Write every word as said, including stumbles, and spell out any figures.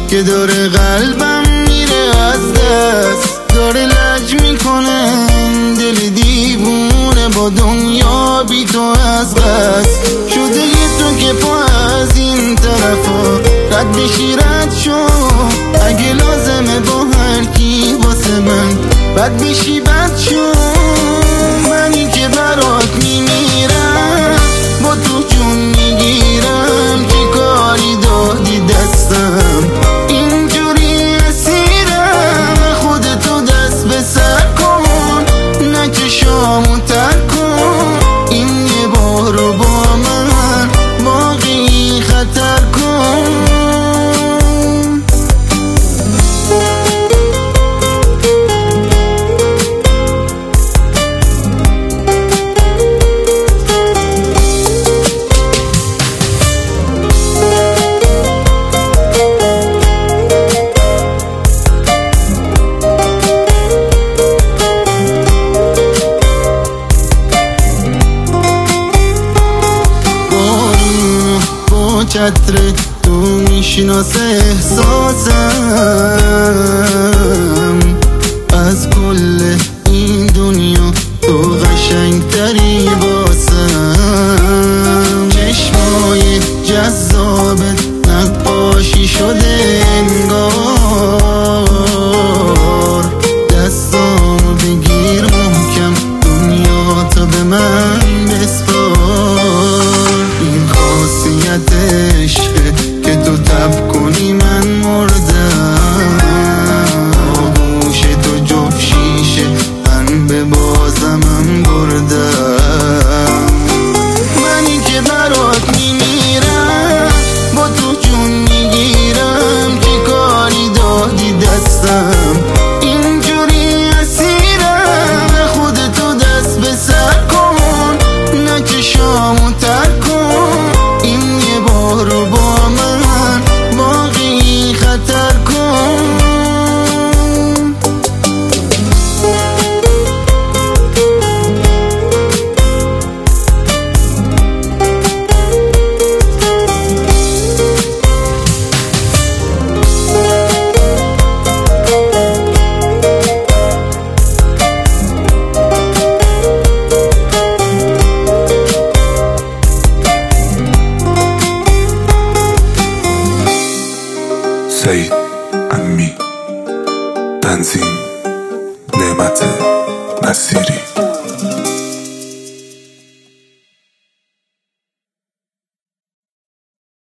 که داره قلبم میره از دست، داره لج میکنه دل دیوونه با دنیا بی تو از بس شده. یه تو که پا از این طرفا رد بشی رد شو، اگه لازمه با هر کی واسه من بد بشی بد شو. منی که برات میمیرم با تو جون میگیرم، چی کاری دادی دستم اینجوری اسیرم. خودتو دست به سر کن نکشامو ترک کن، این یه بارو با من باقی خطر کن. چتر تو میشناسه احساسم، از کل این دنیا تو قشنگتری باسم. چشمای جذابت نقاشی شده انگار، دستامو بگیر محکم دنیا تا به من بسپار. این خاصیت عشقه که تو تب کنی من مردم، آغوش تو جفت شیشه من به بازمم بردم. منی که برات میمیرم با تو جون میگیرم، چی کاری دادی دستم اینجوری اسیرم. خودتو دست به سر کن نکشامو ترک کن، این یه بارو با من باقی خطر کن. سعید امی، تنظیم نعمت نصیری.